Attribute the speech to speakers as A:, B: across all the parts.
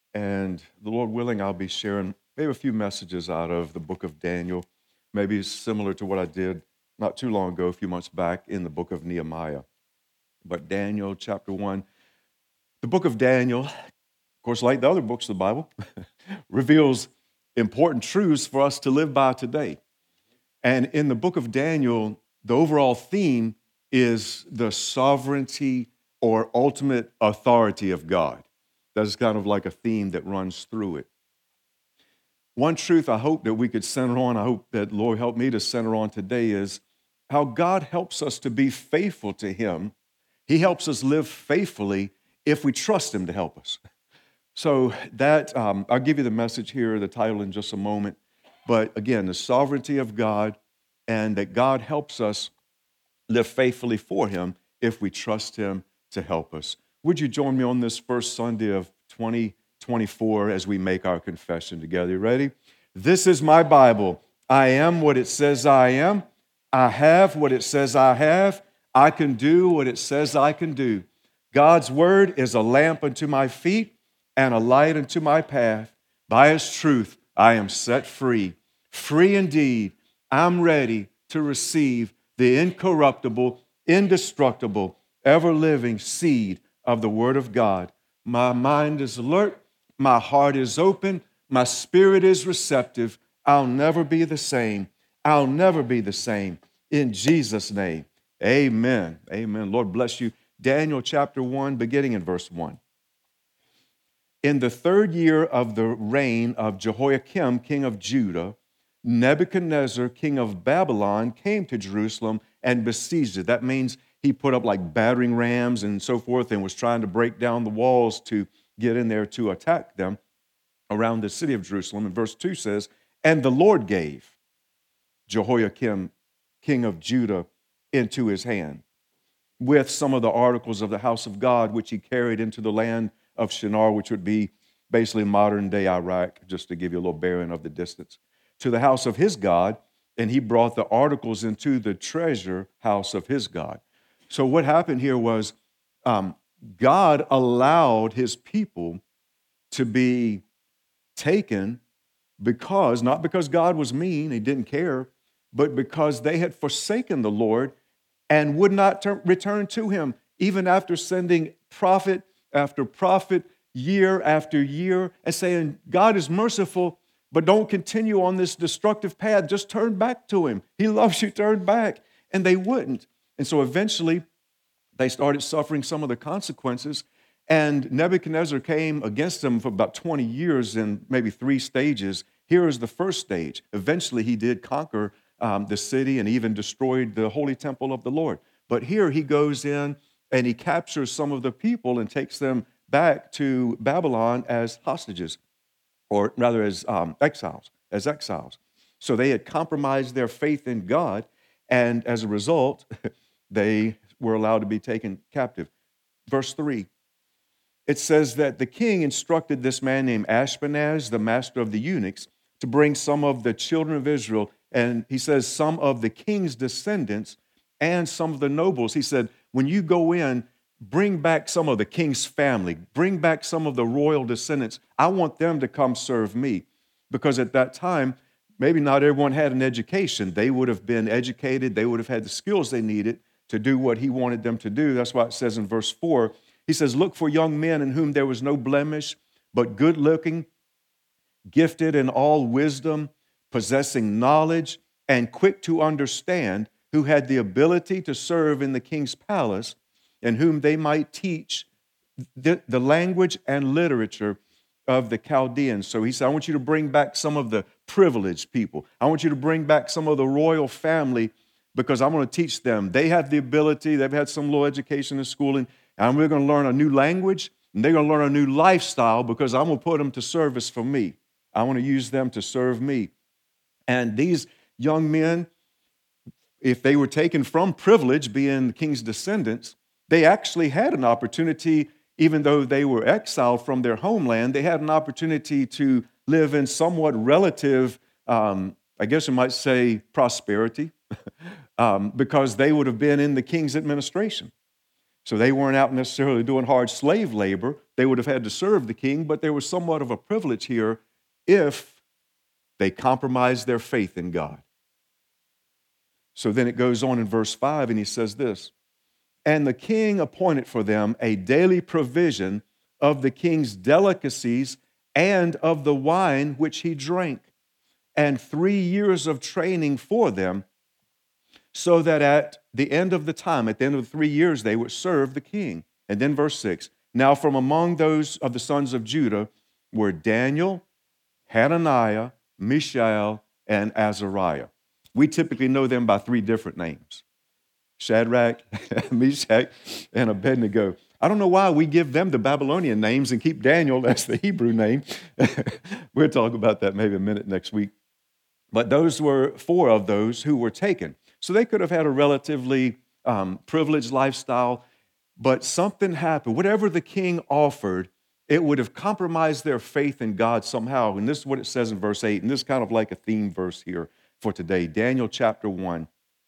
A: And the Lord willing, I'll be sharing maybe a few messages out of the book of Daniel, maybe similar to what I did not too long ago, a few months back in the book of Nehemiah. But Daniel chapter 1, the book of Daniel, of course, like the other books of the Bible, reveals important truths for us to live by today. And in the book of Daniel, the overall theme is the sovereignty or ultimate authority of God. That's kind of like a theme that runs through it. One truth I hope that we could center on, I hope that Lord help me to center on today, is how God helps us to be faithful to Him. He helps us live faithfully if we trust Him to help us. So that, I'll give you the message here, the title in just a moment. But again, the sovereignty of God, and that God helps us live faithfully for Him if we trust Him to help us. Would you join me on this first Sunday of 2024 as we make our confession together? You ready? This is my Bible. I am what it says I am. I have what it says I have. I can do what it says I can do. God's word is a lamp unto my feet and a light unto my path. By His truth, I am set free. Free indeed. I'm ready to receive the incorruptible, indestructible, ever-living seed of the Word of God. My mind is alert. My heart is open. My spirit is receptive. I'll never be the same. I'll never be the same. In Jesus' name, amen. Amen. Lord bless you. Daniel chapter 1, beginning in verse 1. In the third year of the reign of Jehoiakim, king of Judah, Nebuchadnezzar, king of Babylon, came to Jerusalem and besieged it. That means he put up like battering rams and so forth and was trying to break down the walls to get in there to attack them around the city of Jerusalem. And verse 2 says, "And the Lord gave Jehoiakim, king of Judah, into his hand, with some of the articles of the house of God, which he carried into the land of Shinar," which would be basically modern-day Iraq, just to give you a little bearing of the distance, "to the house of his God, and he brought the articles into the treasure house of his God." So what happened here was God allowed his people to be taken because, not because God was mean, he didn't care, but because they had forsaken the Lord and would not return to him, even after sending prophet after prophet, year after year, and saying, God is merciful, but don't continue on this destructive path. Just turn back to him. He loves you, turn back. And they wouldn't. And so eventually, they started suffering some of the consequences. And Nebuchadnezzar came against them for about 20 years in maybe 3 stages. Here is the first stage. Eventually, he did conquer the city and even destroyed the holy temple of the Lord. But here he goes in and he captures some of the people and takes them back to Babylon as hostages, or rather as exiles. So they had compromised their faith in God, and as a result, they were allowed to be taken captive. Verse 3, it says that the king instructed this man named Ashpenaz, the master of the eunuchs, to bring some of the children of Israel, and he says some of the king's descendants and some of the nobles. He said, when you go in, bring back some of the king's family, bring back some of the royal descendants. I want them to come serve me. Because at that time, maybe not everyone had an education. They would have been educated, they would have had the skills they needed to do what he wanted them to do. That's why it says in verse 4, he says, look for young men in whom there was no blemish, but good looking, gifted in all wisdom, possessing knowledge, and quick to understand, who had the ability to serve in the king's palace, and whom they might teach the language and literature of the Chaldeans. So he said, I want you to bring back some of the privileged people. I want you to bring back some of the royal family, because I'm going to teach them. They have the ability, they've had some little education and schooling, and we're going to learn a new language, and they're going to learn a new lifestyle, because I'm going to put them to service for me. I want to use them to serve me. And these young men, if they were taken from privilege, being the king's descendants, they actually had an opportunity, even though they were exiled from their homeland, they had an opportunity to live in somewhat relative, I guess you might say, prosperity, because they would have been in the king's administration. So they weren't out necessarily doing hard slave labor. They would have had to serve the king, but there was somewhat of a privilege here if they compromised their faith in God. So then it goes on in verse 5, and he says this, and the king appointed for them a daily provision of the king's delicacies and of the wine which he drank, and 3 years of training for them, so that at the end of the time, at the end of the 3 years, they would serve the king. And then verse 6, now from among those of the sons of Judah were Daniel, Hananiah, Mishael, and Azariah. We typically know them by 3 different names, Shadrach, Meshach, and Abednego. I don't know why we give them the Babylonian names and keep Daniel as the Hebrew name. We'll talk about that maybe a minute next week. But those were 4 of those who were taken. So they could have had a relatively privileged lifestyle, but something happened. Whatever the king offered, it would have compromised their faith in God somehow. And this is what it says in verse 8, and this is kind of like a theme verse here for today. Daniel chapter 1,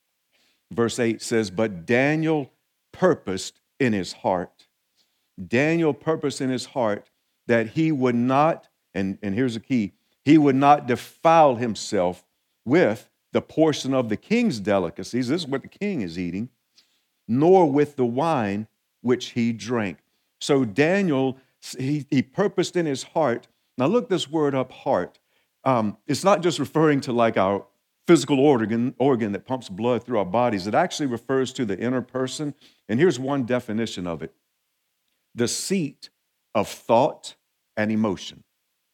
A: verse 8 says, but Daniel purposed in his heart. Daniel purposed in his heart that he would not, and here's the key, he would not defile himself with the portion of the king's delicacies, this is what the king is eating, nor with the wine which he drank. So Daniel, he purposed in his heart. Now look this word up, heart. It's not just referring to like our physical organ that pumps blood through our bodies. It actually refers to the inner person. And here's one definition of it: the seat of thought and emotion.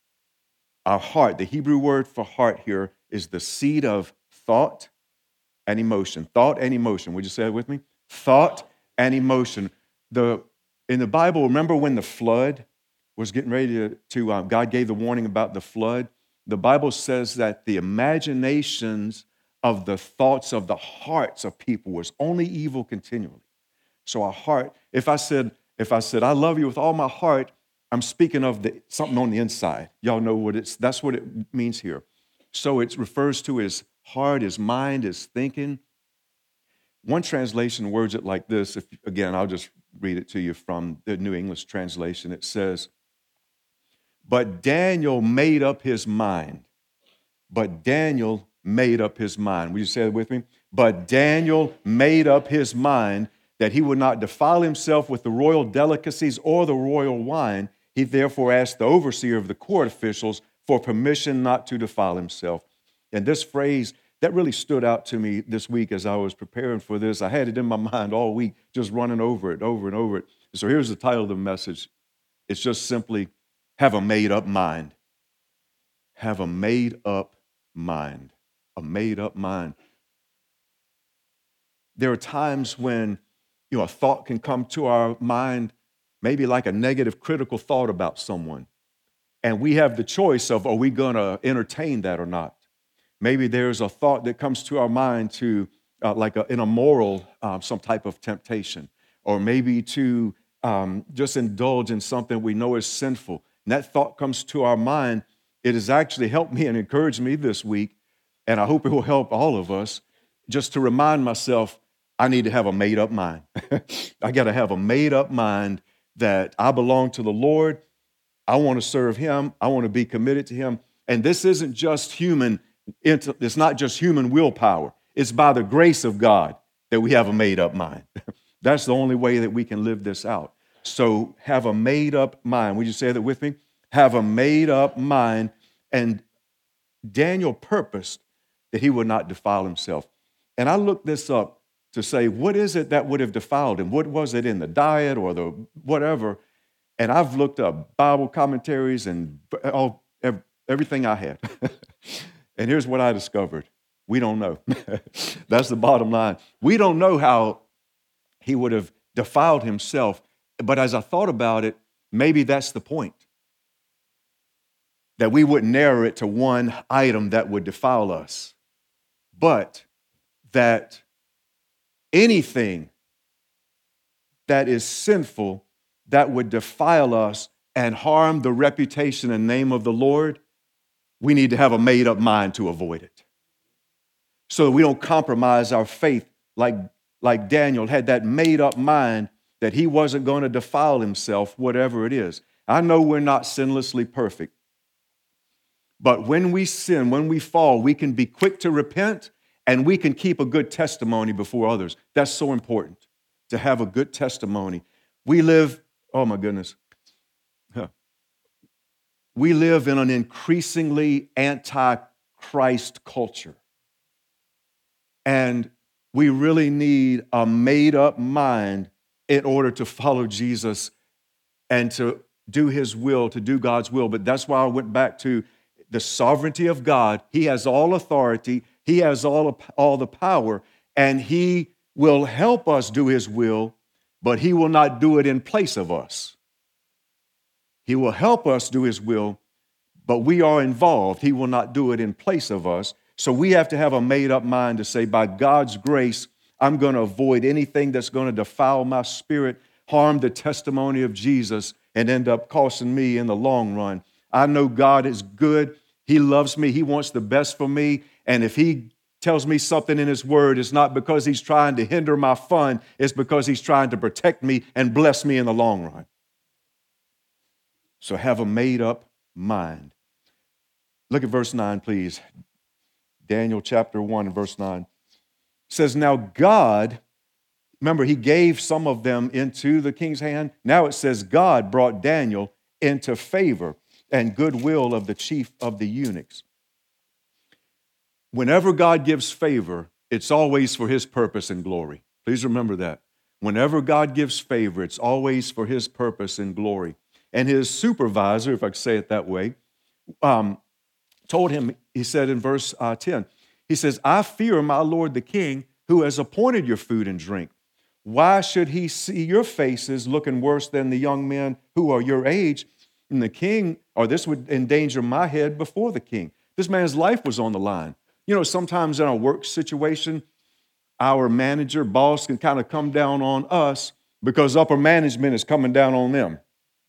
A: Our heart, the Hebrew word for heart here, is the seat of thought and emotion. Thought and emotion. Would you say it with me? Thought and emotion. In the Bible, remember when the flood was getting ready to God gave the warning about the flood? The Bible says that the imaginations of the thoughts of the hearts of people was only evil continually. So our heart, if I said, I love you with all my heart, I'm speaking of something on the inside. Y'all know that's what it means here. So it refers to his heart, his mind, his thinking. One translation words it like this. Again, I'll just read it to you from the New English translation. It says, but Daniel made up his mind. But Daniel made up his mind. Will you say it with me? But Daniel made up his mind that he would not defile himself with the royal delicacies or the royal wine. He therefore asked the overseer of the court officials for permission not to defile himself. And this phrase, that really stood out to me this week as I was preparing for this. I had it in my mind all week, just running over it, over and over it. So here's the title of the message. It's just simply, have a made-up mind. Have a made-up mind. A made-up mind. There are times when a thought can come to our mind, maybe like a negative critical thought about someone. And we have the choice of, are we going to entertain that or not? Maybe there's a thought that comes to our mind to in a moral, some type of temptation, or maybe to just indulge in something we know is sinful. And that thought comes to our mind. It has actually helped me and encouraged me this week, and I hope it will help all of us, just to remind myself, I need to have a made-up mind. I got to have a made-up mind that I belong to the Lord. I want to serve Him. I want to be committed to Him. And this isn't just human. It's not just human willpower. It's by the grace of God that we have a made-up mind. That's the only way that we can live this out. So have a made-up mind. Would you say that with me? Have a made-up mind. And Daniel purposed that he would not defile himself. And I looked this up to say, what is it that would have defiled him? What was it in the diet or the whatever? And I've looked up Bible commentaries and everything I had. And here's what I discovered. We don't know. That's the bottom line. We don't know how he would have defiled himself. But as I thought about it, maybe that's the point. That we wouldn't narrow it to one item that would defile us, but that anything that is sinful that would defile us and harm the reputation and name of the Lord, we need to have a made-up mind to avoid it. So that we don't compromise our faith like Daniel had that made-up mind that he wasn't going to defile himself, whatever it is. I know we're not sinlessly perfect, but when we sin, when we fall, we can be quick to repent and we can keep a good testimony before others. That's so important, to have a good testimony. We live, oh my goodness, we live in an increasingly anti-Christ culture. And we really need a made-up mind in order to follow Jesus and to do his will, to do God's will. But that's why I went back to the sovereignty of God. He has all authority. He has all the power. And he will help us do his will, but he will not do it in place of us. He will help us do his will, but we are involved. He will not do it in place of us. So we have to have a made-up mind to say, by God's grace, I'm going to avoid anything that's going to defile my spirit, harm the testimony of Jesus, and end up costing me in the long run. I know God is good. He loves me. He wants the best for me. And if he tells me something in his word, it's not because he's trying to hinder my fun. It's because he's trying to protect me and bless me in the long run. So have a made-up mind. Look at verse 9, please. Daniel chapter 1, verse 9. It says, now God, remember, he gave some of them into the king's hand. Now it says God brought Daniel into favor and goodwill of the chief of the eunuchs. Whenever God gives favor, it's always for his purpose and glory. Please remember that. Whenever God gives favor, it's always for his purpose and glory. And his supervisor, if I could say it that way, told him, he said in verse 10, he says, I fear my lord the king, who has appointed your food and drink. Why should he see your faces looking worse than the young men who are your age? And the king, or this would endanger my head before the king. This man's life was on the line. You know, sometimes in a work situation, our manager, boss can kind of come down on us because upper management is coming down on them.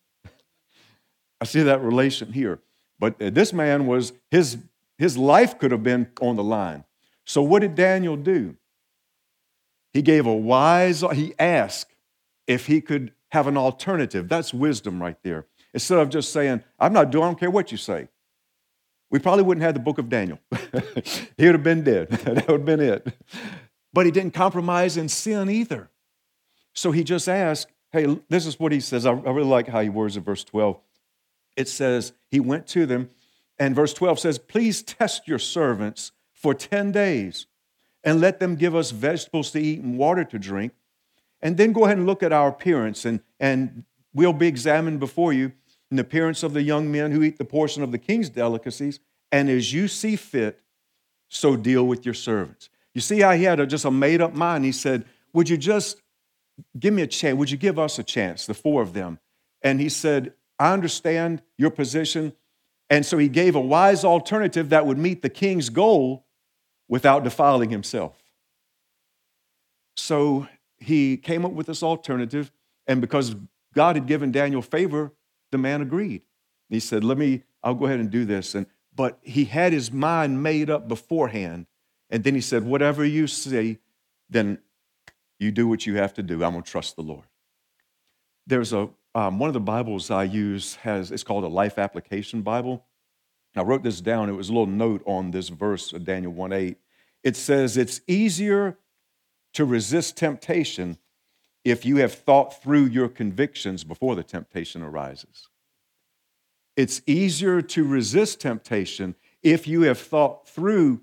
A: I see that relation here. But this man was, his life could have been on the line. So what did Daniel do? He asked if he could have an alternative. That's wisdom right there. Instead of just saying, I don't care what you say. We probably wouldn't have the book of Daniel. He would have been dead. That would have been it. But he didn't compromise in sin either. So he just asked, hey, this is what he says. I really like how he words it, verse 12. It says, he went to them, and verse 12 says, please test your servants for 10 days and let them give us vegetables to eat and water to drink. And then go ahead and look at our appearance, and we'll be examined before you in the appearance of the young men who eat the portion of the king's delicacies. And as you see fit, so deal with your servants. You see how he had just a made-up mind. He said, would you just give me a chance? Would you give us a chance, the four of them? And he said, I understand your position. And so he gave a wise alternative that would meet the king's goal without defiling himself. So he came up with this alternative, and because God had given Daniel favor, the man agreed. He said, I'll go ahead and do this. But he had his mind made up beforehand, and then he said, whatever you say, then you do what you have to do. I'm going to trust the Lord. There's one of the Bibles I use it's called a Life Application Bible. I wrote this down. It was a little note on this verse of Daniel 1:8. It says, it's easier to resist temptation if you have thought through your convictions before the temptation arises. It's easier to resist temptation if you have thought through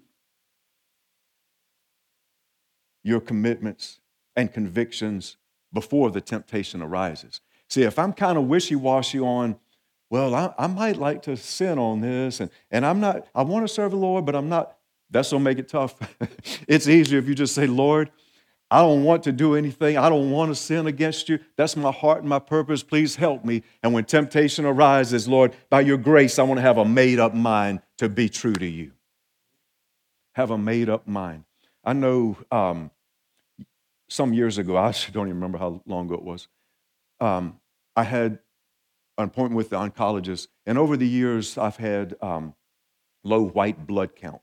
A: your commitments and convictions before the temptation arises. See, if I'm kind of wishy-washy on, well, I might like to sin on this, and I want to serve the Lord, but I'm not, that's going to make it tough. It's easier if you just say, Lord, I don't want to do anything. I don't want to sin against you. That's my heart and my purpose. Please help me. And when temptation arises, Lord, by your grace, I want to have a made-up mind to be true to you. Have a made-up mind. I know some years ago, I actually don't even remember how long ago it was, I had an appointment with the oncologist, and over the years, I've had low white blood count.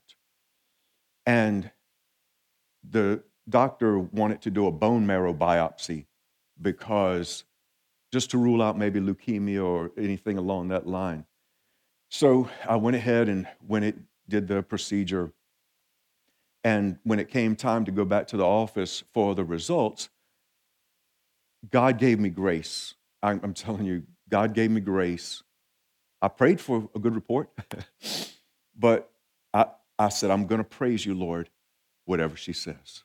A: And the doctor wanted to do a bone marrow biopsy because just to rule out maybe leukemia or anything along that line. So I went ahead and did the procedure, and when it came time to go back to the office for the results, God gave me grace. I'm telling you, God gave me grace. I prayed for a good report, but I said, I'm going to praise you, Lord, whatever she says.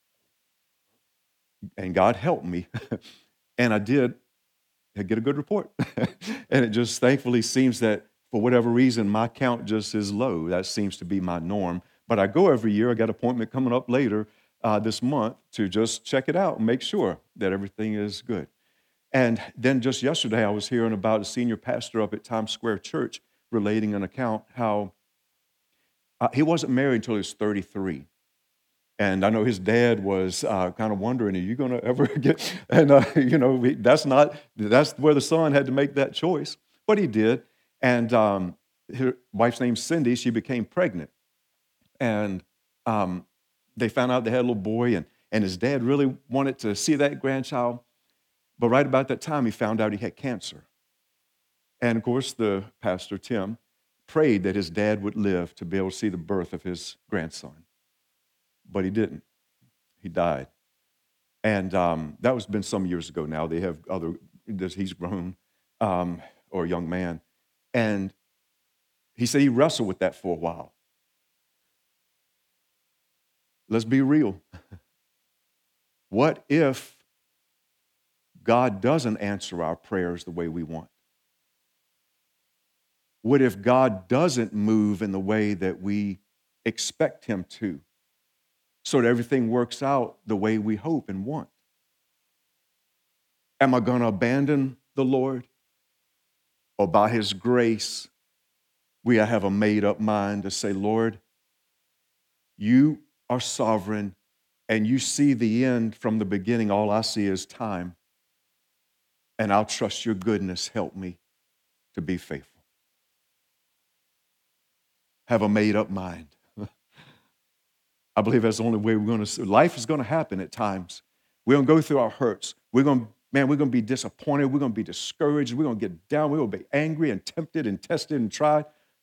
A: And God helped me. And I did get a good report. And it just thankfully seems that for whatever reason, my count just is low. That seems to be my norm. But I go every year. I got an appointment coming up later this month to just check it out and make sure that everything is good. And then just yesterday, I was hearing about a senior pastor up at Times Square Church relating an account how he wasn't married until he was 33. And I know his dad was kind of wondering, are you going to ever get, and that's where the son had to make that choice. But he did. And his wife's name's Cindy. She became pregnant. And they found out they had a little boy, and his dad really wanted to see that grandchild. But right about that time, he found out he had cancer. And of course, the pastor, Tim, prayed that his dad would live to be able to see the birth of his grandson. But he didn't. He died. And that was been some years ago now. They have he's grown, or a young man. And he said he wrestled with that for a while. Let's be real. What if God doesn't answer our prayers the way we want? What if God doesn't move in the way that we expect him to, so that everything works out the way we hope and want? Am I going to abandon the Lord? Or by his grace, we have a made-up mind to say, Lord, you are sovereign, and you see the end from the beginning. All I see is time. And I'll trust your goodness. Help me to be faithful. Have a made-up mind. I believe that's the only way we're going to. Life is going to happen at times. We're going to go through our hurts. We're going to be disappointed. We're going to be discouraged. We're going to get down. We're going to be angry and tempted and tested and tried.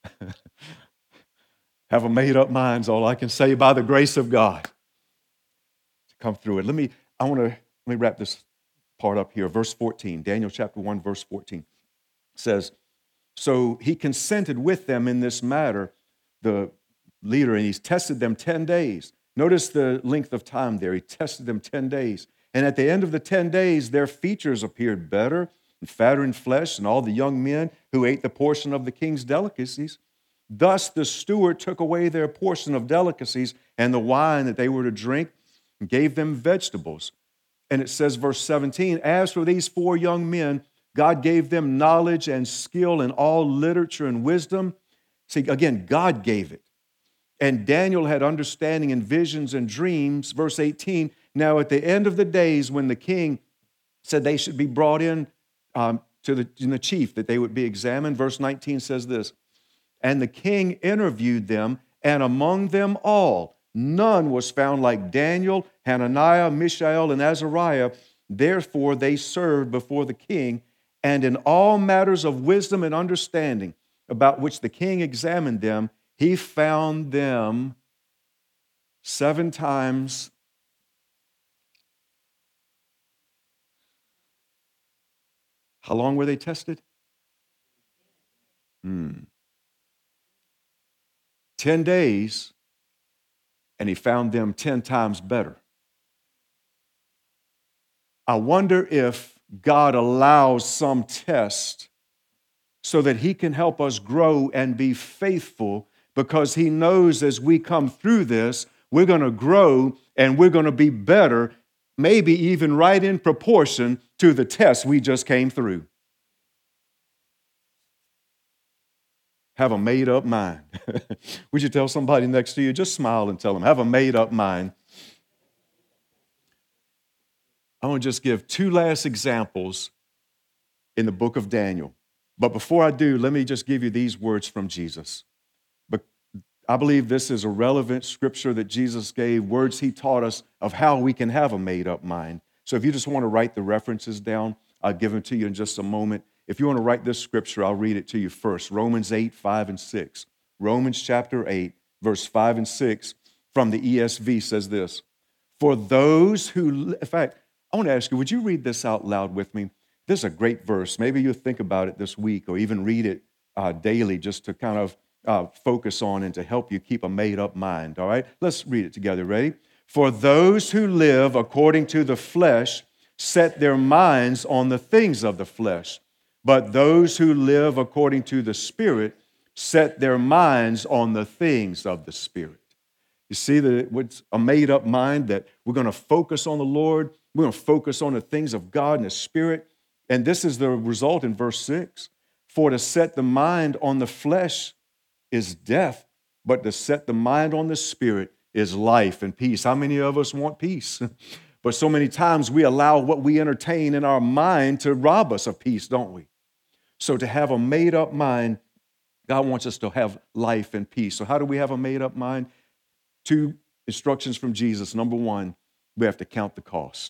A: Have a made-up mind is all I can say by the grace of God to come through it. Let me wrap this part up here. Verse 14, Daniel chapter 1, verse 14 says, so he consented with them in this matter, the leader, and he's tested them 10 days. Notice the length of time there. He tested them 10 days. And at the end of the 10 days, their features appeared better and fatter in flesh, and all the young men who ate the portion of the king's delicacies. Thus the steward took away their portion of delicacies and the wine that they were to drink and gave them vegetables. And it says, verse 17, as for these 4 young men, God gave them knowledge and skill in all literature and wisdom. See, again, God gave it. And Daniel had understanding in visions and dreams. Verse 18, now at the end of the days when the king said they should be brought in to the chief, that they would be examined. Verse 19 says this, and the king interviewed them, and among them all, none was found like Daniel, Hananiah, Mishael, and Azariah. Therefore they served before the king, and in all matters of wisdom and understanding about which the king examined them, he found them 7 times. How long were they tested? 10 days, and he found them 10 times better. I wonder if God allows some test so that he can help us grow and be faithful, because he knows as we come through this, we're going to grow and we're going to be better, maybe even right in proportion to the test we just came through. Have a made-up mind. Would you tell somebody next to you, just smile and tell them, have a made-up mind. I want to just give 2 last examples in the book of Daniel. But before I do, let me just give you these words from Jesus. But I believe this is a relevant scripture that Jesus gave, words he taught us of how we can have a made-up mind. So if you just want to write the references down, I'll give them to you in just a moment. If you want to write this scripture, I'll read it to you first. Romans 8, 5, and 6. Romans chapter 8, verse 5 and 6 from the ESV says this. For those who, in fact, I want to ask you, would you read this out loud with me? This is a great verse. Maybe you'll think about it this week or even read it daily just to kind of focus on and to help you keep a made-up mind, all right? Let's read it together. Ready? For those who live according to the flesh set their minds on the things of the flesh, but those who live according to the Spirit set their minds on the things of the Spirit. You see that it's a made-up mind that we're going to focus on the Lord. We're going to focus on the things of God and the Spirit. And this is the result in verse 6. For to set the mind on the flesh is death, but to set the mind on the Spirit is life and peace. How many of us want peace? But so many times we allow what we entertain in our mind to rob us of peace, don't we? So to have a made-up mind, God wants us to have life and peace. So how do we have a made-up mind? 2 instructions from Jesus. Number 1, we have to count the cost.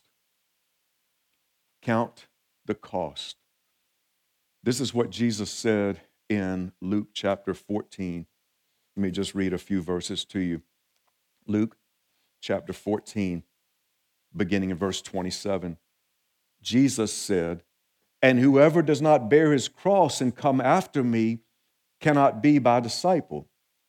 A: Count the cost. This is what Jesus said in Luke chapter 14. Let me just read a few verses to you. Luke chapter 14, beginning in verse 27. Jesus said, and whoever does not bear his cross and come after me cannot be my disciple.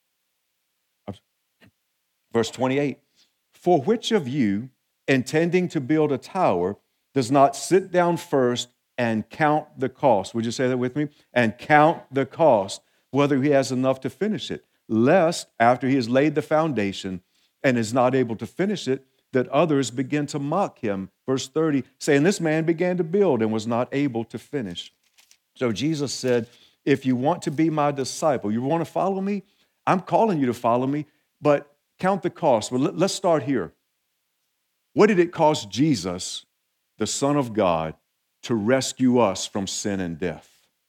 A: Verse 28, for which of you, intending to build a tower, does not sit down first and count the cost? Would you say that with me? And count the cost, whether he has enough to finish it, lest after he has laid the foundation and is not able to finish it, that others begin to mock him. Verse 30, saying, this man began to build and was not able to finish. So Jesus said, if you want to be my disciple, you want to follow me? I'm calling you to follow me, but count the cost. Well, let's start here. What did it cost Jesus, the Son of God, to rescue us from sin and death?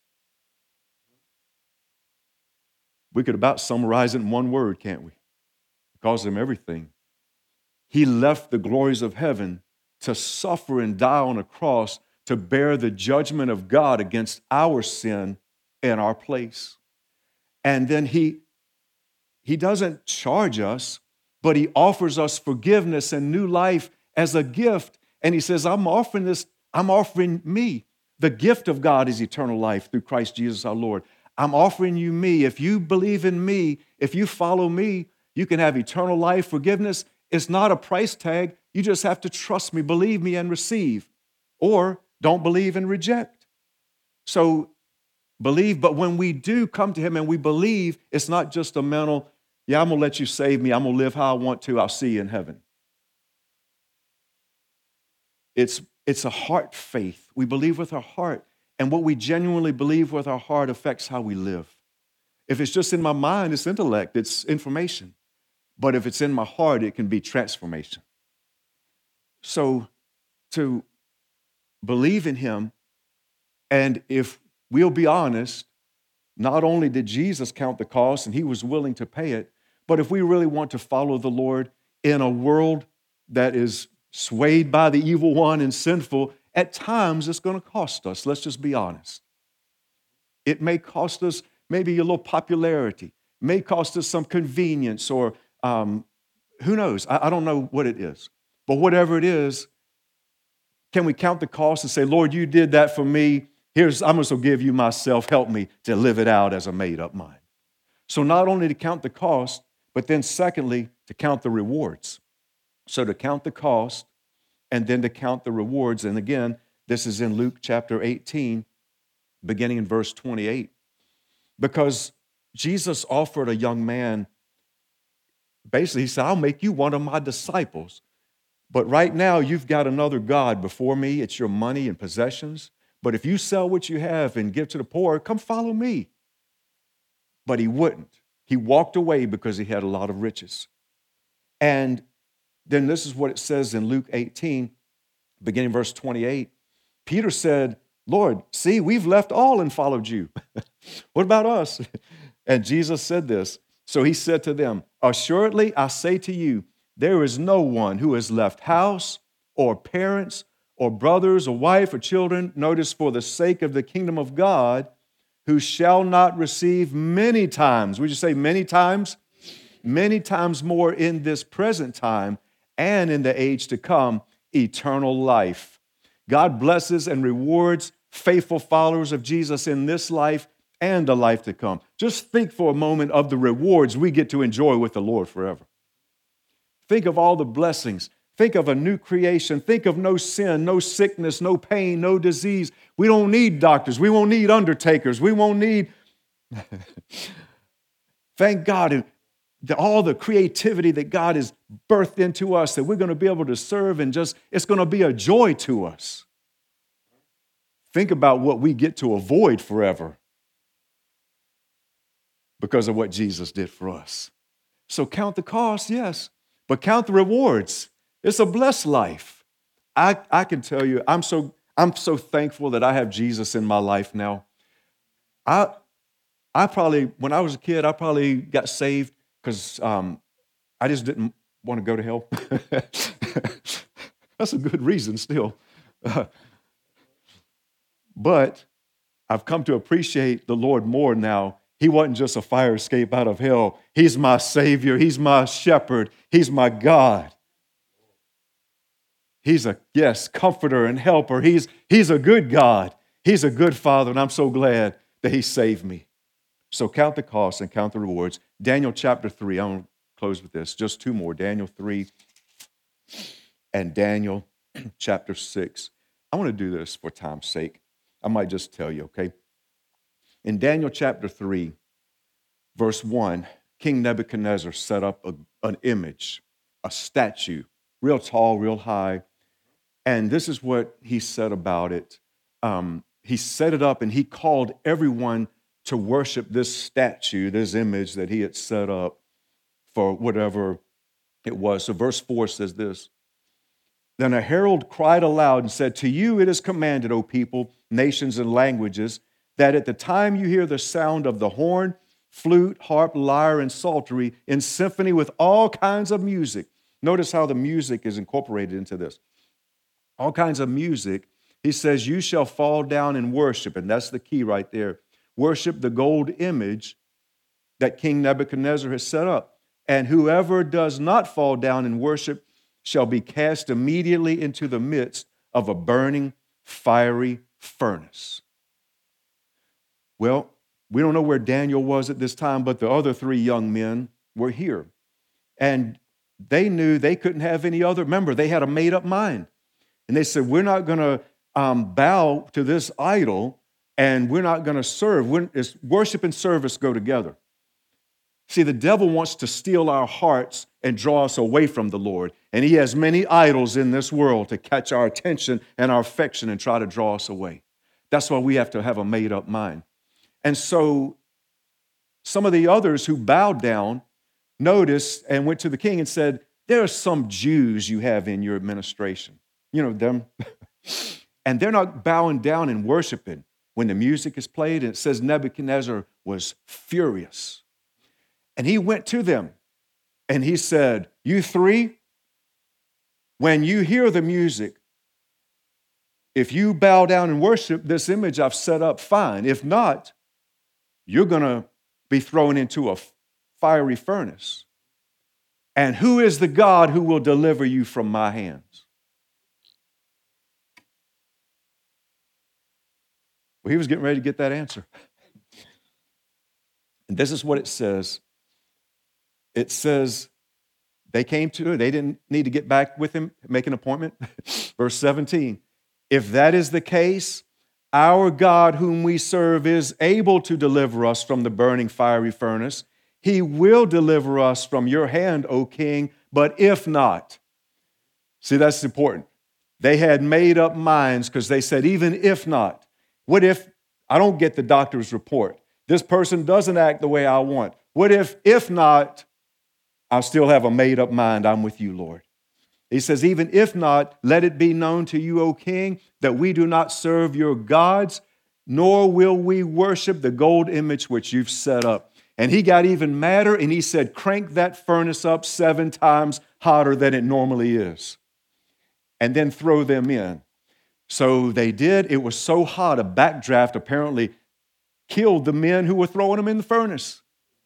A: We could about summarize it in one word, can't we? It cost him everything. He left the glories of heaven to suffer and die on a cross to bear the judgment of God against our sin in our place. And then he doesn't charge us, but he offers us forgiveness and new life as a gift. And he says, I'm offering me. The gift of God is eternal life through Christ Jesus our Lord. I'm offering you me. If you believe in me, if you follow me, you can have eternal life, forgiveness. It's not a price tag. You just have to trust me, believe me, and receive. Or don't believe and reject. So believe, but when we do come to him and we believe, it's not just a mental, yeah, I'm going to let you save me. I'm going to live how I want to. I'll see you in heaven. It's a heart faith. We believe with our heart. And what we genuinely believe with our heart affects how we live. If it's just in my mind, it's intellect, it's information. But if it's in my heart, it can be transformation. So to believe in him, and if we'll be honest, not only did Jesus count the cost and he was willing to pay it, but if we really want to follow the Lord in a world that is swayed by the evil one and sinful, at times it's going to cost us. Let's just be honest. It may cost us maybe a little popularity. It may cost us some convenience or who knows? I don't know what it is. But whatever it is, can we count the cost and say, Lord, you did that for me. I'm going to give you myself. Help me to live it out as a made-up mind. So not only to count the cost, but then secondly, to count the rewards. So to count the cost and then to count the rewards. And again, this is in Luke chapter 18, beginning in verse 28. Because Jesus offered a young man, basically he said, I'll make you one of my disciples. But right now you've got another God before me. It's your money and possessions. But if you sell what you have and give to the poor, come follow me. But he wouldn't. He walked away because he had a lot of riches. And then this is what it says in Luke 18, beginning verse 28. Peter said, Lord, see, we've left all and followed you. What about us? And Jesus said this. So he said to them, assuredly, I say to you, there is no one who has left house or parents or brothers, or wife, or children, notice, for the sake of the kingdom of God, who shall not receive many times. Would you say many times? Many times more in this present time and in the age to come, eternal life. God blesses and rewards faithful followers of Jesus in this life and the life to come. Just think for a moment of the rewards we get to enjoy with the Lord forever. Think of all the blessings. Think of a new creation. Think of no sin, no sickness, no pain, no disease. We don't need doctors. We won't need undertakers. We won't need, thank God, all the creativity that God has birthed into us that we're going to be able to serve, and just, it's going to be a joy to us. Think about what we get to avoid forever because of what Jesus did for us. So count the cost, yes, but count the rewards. It's a blessed life. I can tell you, I'm so thankful that I have Jesus in my life now. I probably, when I was a kid, I probably got saved because I just didn't want to go to hell. That's a good reason still. But I've come to appreciate the Lord more now. He wasn't just a fire escape out of hell. He's my Savior. He's my shepherd. He's my God. He's a, yes, comforter and helper. He's a good God. He's a good Father, and I'm so glad that He saved me. So count the costs and count the rewards. Daniel chapter 3, I'm going to close with this. Just two more, Daniel 3 and Daniel chapter 6. I want to do this for time's sake. I might just tell you, okay? In Daniel chapter 3, verse 1, King Nebuchadnezzar set up an image, a statue, real tall, real high. And this is what he said about it. He set it up and he called everyone to worship this statue, this image that he had set up for whatever it was. So verse 4 says this. Then a herald cried aloud and said, "To you it is commanded, O people, nations, and languages, that at the time you hear the sound of the horn, flute, harp, lyre, and psaltery in symphony with all kinds of music." Notice how the music is incorporated into this. All kinds of music. He says, "You shall fall down and worship," and that's the key right there. Worship the gold image that King Nebuchadnezzar has set up. "And whoever does not fall down and worship shall be cast immediately into the midst of a burning, fiery furnace." Well, we don't know where Daniel was at this time, but the other three young men were here. And they knew they couldn't have any other. Remember, they had a made-up mind. And they said, we're not going to bow to this idol, and we're not going to serve. Worship and service go together. See, the devil wants to steal our hearts and draw us away from the Lord. And he has many idols in this world to catch our attention and our affection and try to draw us away. That's why we have to have a made-up mind. And so some of the others who bowed down noticed and went to the king and said, "There are some Jews you have in your administration." You know, them. And they're not bowing down and worshiping when the music is played. And it says Nebuchadnezzar was furious. And he went to them and he said, "You three, when you hear the music, if you bow down and worship this image I've set up, fine. If not, you're going to be thrown into a fiery furnace. And who is the God who will deliver you from my hands?" Well, he was getting ready to get that answer. And this is what it says. It says they came to it. They didn't need to get back with him, make an appointment. Verse 17, "If that is the case, our God whom we serve is able to deliver us from the burning fiery furnace. He will deliver us from your hand, O king, but if not," see, that's important. They had made up minds because they said, even if not, what if I don't get the doctor's report? This person doesn't act the way I want. What if not, I'll still have a made up mind. I'm with you, Lord. He says, "Even if not, let it be known to you, O king, that we do not serve your gods, nor will we worship the gold image which you've set up." And he got even madder and he said, "Crank that furnace up 7 times hotter than it normally is, and then throw them in." So they did. It was so hot, a backdraft apparently killed the men who were throwing them in the furnace.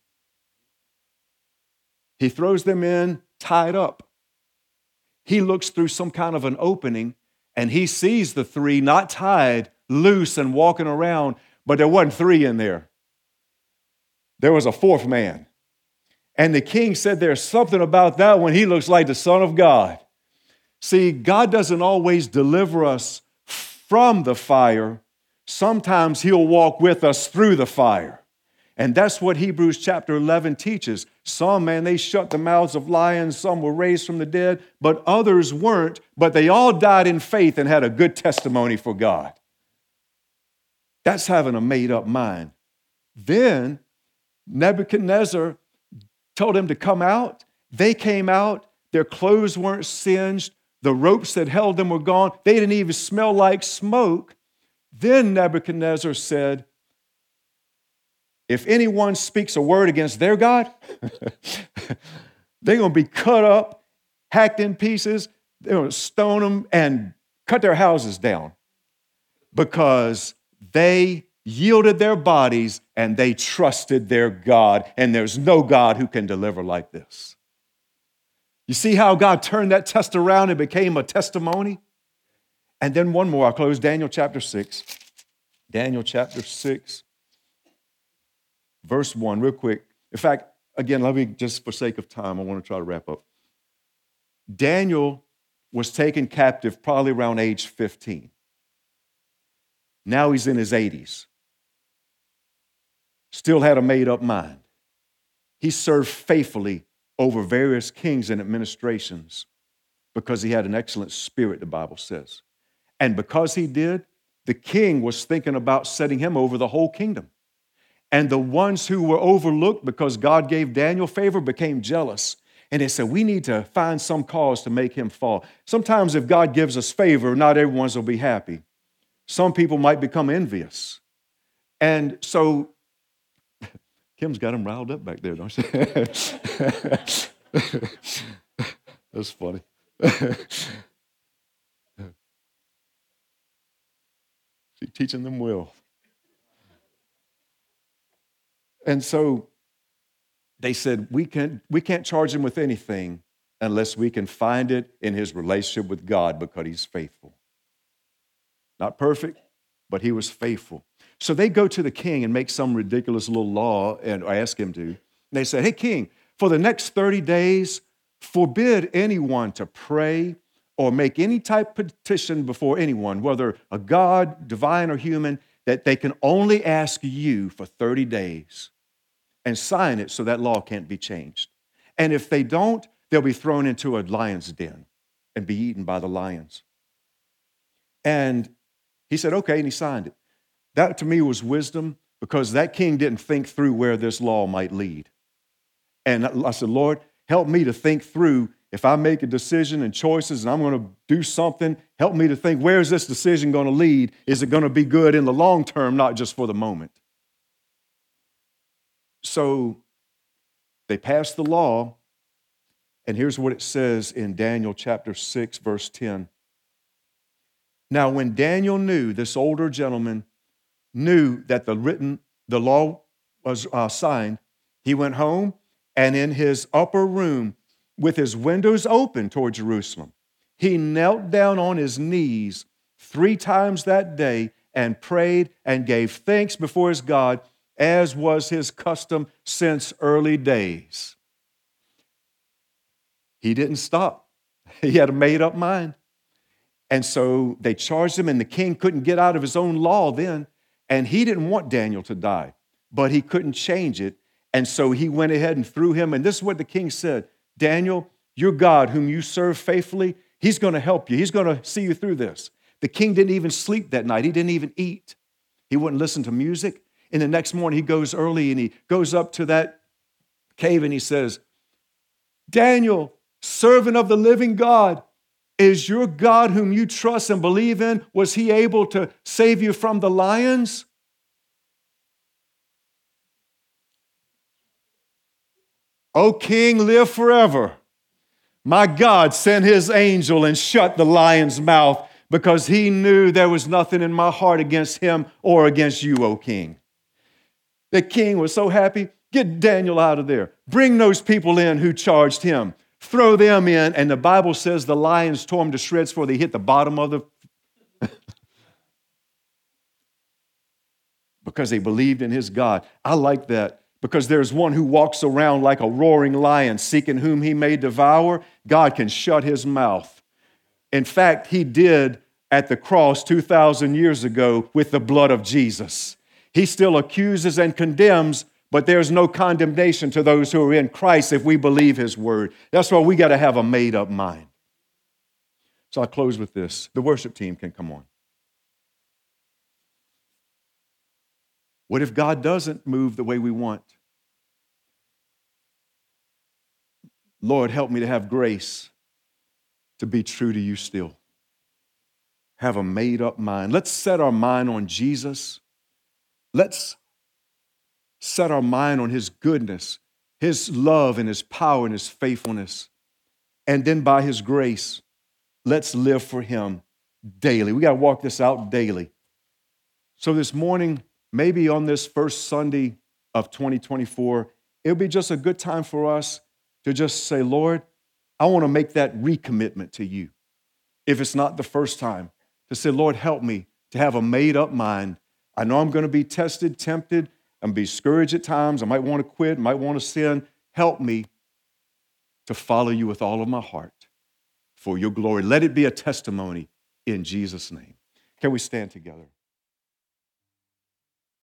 A: He throws them in, tied up. He looks through some kind of an opening, and he sees the three not tied, loose and walking around, but there wasn't three in there. There was a fourth man. And the king said, there's something about that one. He looks like the Son of God. See, God doesn't always deliver us from the fire. Sometimes he'll walk with us through the fire. And that's what Hebrews chapter 11 teaches. Some, man, they shut the mouths of lions. Some were raised from the dead, but others weren't. But they all died in faith and had a good testimony for God. That's having a made-up mind. Then Nebuchadnezzar told them to come out. They came out. Their clothes weren't singed. The ropes that held them were gone. They didn't even smell like smoke. Then Nebuchadnezzar said, if anyone speaks a word against their God, they're going to be cut up, hacked in pieces. They're going to stone them and cut their houses down because they yielded their bodies and they trusted their God, and there's no God who can deliver like this. You see how God turned that test around and became a testimony? And then one more, I'll close, Daniel chapter 6. Daniel chapter 6, verse 1, real quick. In fact, again, let me, just for sake of time, I want to try to wrap up. Daniel was taken captive probably around age 15. Now he's in his 80s. Still had a made-up mind. He served faithfully over various kings and administrations because he had an excellent spirit, the Bible says. And because he did, the king was thinking about setting him over the whole kingdom. And the ones who were overlooked because God gave Daniel favor became jealous. And they said, we need to find some cause to make him fall. Sometimes if God gives us favor, not everyone's will be happy. Some people might become envious. And so, Kim's got him riled up back there, don't she? That's funny. She's teaching them well. And so they said, we can't charge him with anything unless we can find it in his relationship with God because he's faithful. Not perfect, but he was faithful. So they go to the king and make some ridiculous little law and ask him to. And they said, hey, king, for the next 30 days, forbid anyone to pray or make any type of petition before anyone, whether a God, divine or human, that they can only ask you for 30 days and sign it so that law can't be changed. And if they don't, they'll be thrown into a lion's den and be eaten by the lions. And he said, okay, and he signed it. That to me was wisdom because that king didn't think through where this law might lead. And I said, Lord, help me to think through if I make a decision and choices and I'm going to do something, help me to think, where is this decision going to lead? Is it going to be good in the long term, not just for the moment? So they passed the law, and here's what it says in Daniel chapter 6, verse 10. Now, when Daniel knew, this older gentleman knew that the law was signed, he went home and in his upper room with his windows open toward Jerusalem, he knelt down on his knees 3 times that day and prayed and gave thanks before his God, as was his custom since early days. He didn't stop. He had a made-up mind. And so they charged him, and the king couldn't get out of his own law then, and he didn't want Daniel to die, but he couldn't change it, and so he went ahead and threw him, and this is what the king said, Daniel, your God, whom you serve faithfully, he's going to help you. He's going to see you through this. The king didn't even sleep that night. He didn't even eat. He wouldn't listen to music. And the next morning, he goes early, and he goes up to that cave, and he says, Daniel, servant of the living God, is your God whom you trust and believe in, was he able to save you from the lions? O king, live forever. My God sent his angel and shut the lion's mouth because he knew there was nothing in my heart against him or against you, O king. The king was so happy. Get Daniel out of there. Bring those people in who charged him. Throw them in. And the Bible says the lions tore him to shreds before they hit the bottom of the... because they believed in his God. I like that because there's one who walks around like a roaring lion seeking whom he may devour. God can shut his mouth. In fact, he did at the cross 2,000 years ago with the blood of Jesus. He still accuses and condemns, but there's no condemnation to those who are in Christ if we believe his word. That's why we got to have a made-up mind. So I'll close with this. The worship team can come on. What if God doesn't move the way we want? Lord, help me to have grace to be true to you still. Have a made-up mind. Let's set our mind on Jesus. Let's set our mind on his goodness, his love and his power and his faithfulness. And then by his grace, let's live for him daily. We got to walk this out daily. So this morning, maybe on this first Sunday of 2024, it'll be just a good time for us to just say, Lord, I want to make that recommitment to you. If it's not the first time, to say, Lord, help me to have a made-up mind. I know I'm going to be tested, tempted, and be discouraged at times. I might want to quit, might want to sin. Help me to follow you with all of my heart for your glory. Let it be a testimony in Jesus' name. Can we stand together?